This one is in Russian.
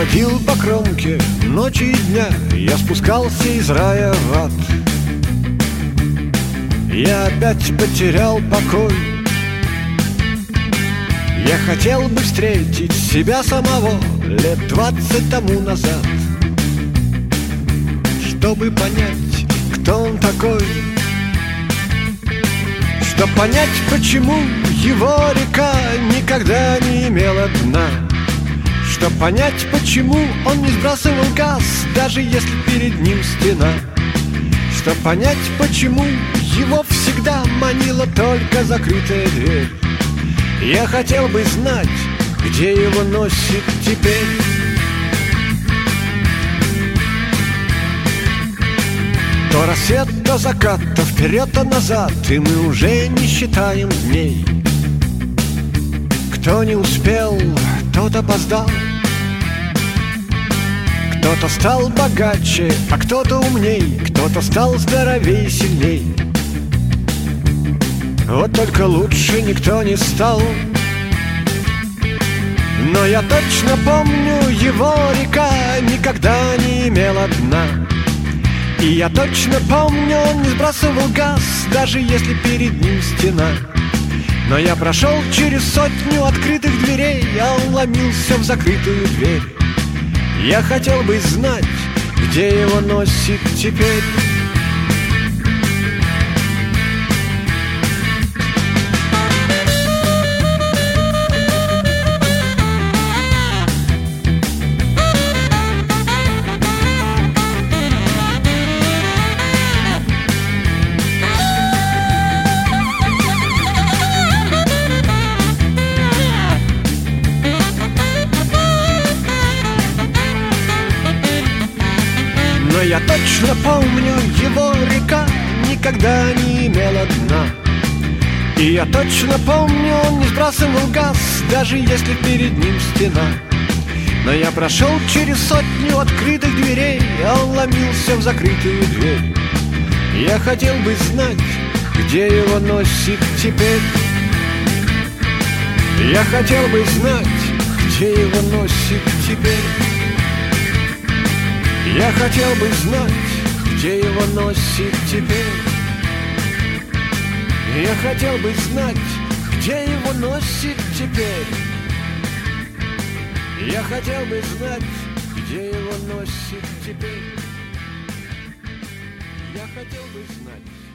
ходил по кромке ночи и дня, я спускался из рая в ад. Я опять потерял покой. Я хотел бы встретить себя самого лет 20 тому назад, чтобы понять, кто он такой, чтобы понять, почему его река никогда не имела дна, чтобы понять, почему он не сбрасывал газ, даже если перед ним стена, чтобы понять, почему его всегда манила только закрытая дверь. Я хотел бы знать, где его носит теперь. То рассвет, то закат, то вперед, то назад, и мы уже не считаем дней. Кто не успел, тот опоздал. Кто-то стал богаче, а кто-то умней, кто-то стал здоровее и сильней. Вот только лучше никто не стал. Но я точно помню, его река никогда не имела дна. И я точно помню, он не сбрасывал газ, даже если перед ним стена. Но я прошел через 100 открытых дверей, а он ломился в закрытую дверь. Я хотел бы знать, где его носит теперь. Но я точно помню, его река никогда не имела дна. И я точно помню, он не сбрасывал газ, даже если перед ним стена. Но я прошел через 100 открытых дверей, а он ломился в закрытую дверь. Я хотел бы знать, где его носит теперь. Я хотел бы знать, где его носит теперь. Я хотел бы знать, где его носит теперь. Я хотел бы знать, где его носит теперь. Я хотел бы знать, где его носит теперь. Я хотел бы знать.